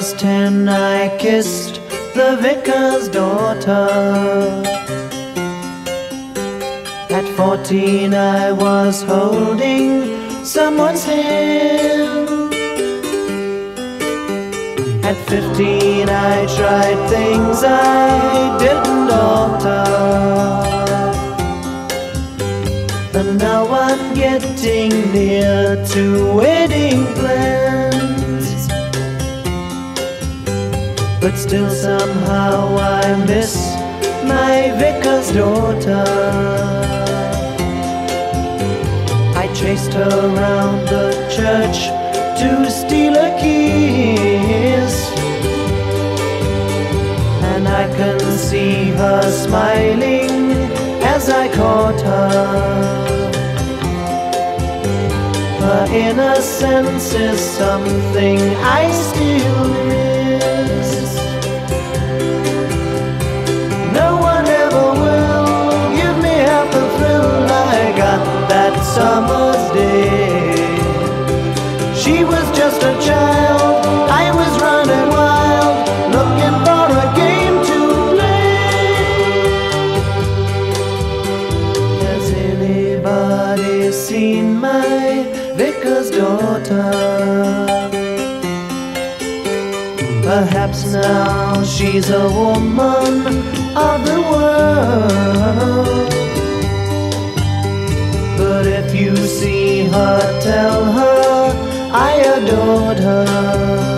was 10, I kissed the vicar's daughter. At 14, I was holding someone's hand. At 15, I tried things I didn't alter. And now I'm getting near to wedding plans, but still somehow I miss my vicar's daughter. I chased her around the church to steal a kiss, and I can see her smiling as I caught her. Her innocence is something I still miss. No one ever will give me half the thrill I got that summer's day. She was just a child, I was running wild, looking for a game to play. Has anybody seen my vicar's daughter? Perhaps now she's a woman of the world, but if you see her, tell her I adored her.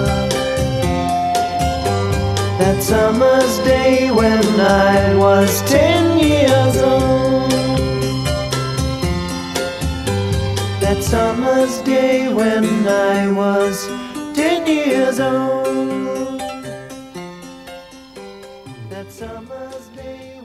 That summer's day when I was 10 years old. That summer's day when I was 10 years old. That summer's day.